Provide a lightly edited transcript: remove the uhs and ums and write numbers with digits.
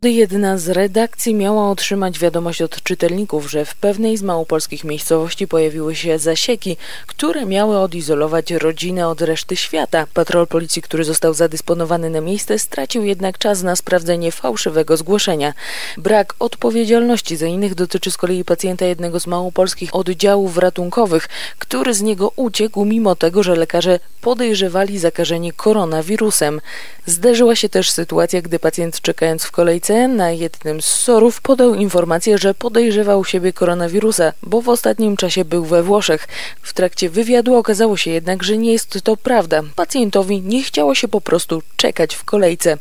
Jedna z redakcji miała otrzymać wiadomość od czytelników, że w pewnej z małopolskich miejscowości pojawiły się zasieki, które miały odizolować rodzinę od reszty świata. Patrol policji, który został zadysponowany na miejsce, stracił jednak czas na sprawdzenie fałszywego zgłoszenia. Brak odpowiedzialności za innych dotyczy z kolei pacjenta jednego z małopolskich oddziałów ratunkowych, który z niego uciekł mimo tego, że lekarze podejrzewali zakażenie koronawirusem. Zdarzyła się też sytuacja, gdy pacjent, czekając w kolejce na jednym z SOR-ów, podał informację, że podejrzewał u siebie koronawirusa, bo w ostatnim czasie był we Włoszech. W trakcie wywiadu okazało się jednak, że nie jest to prawda. Pacjentowi nie chciało się po prostu czekać w kolejce.